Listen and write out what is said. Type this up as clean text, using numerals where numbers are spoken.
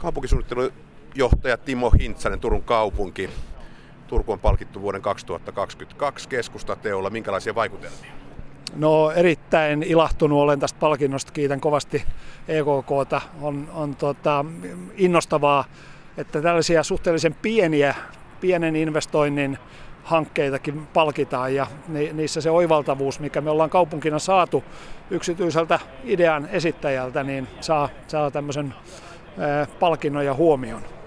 Kaupunkisuunnittelujohtaja Timo Hintsanen, Turun kaupunki. Turku on palkittu vuoden 2022 keskustateolla. Minkälaisia vaikutelmia? No, erittäin ilahtunut olen tästä palkinnosta. Kiitän kovasti EKK:ta. On innostavaa, että tällaisia suhteellisen pienen investoinnin hankkeitakin palkitaan, ja niissä se oivaltavuus, mikä me ollaan kaupunkina saatu yksityiseltä idean esittäjältä, niin saa tämmöisen palkinnon ja huomion.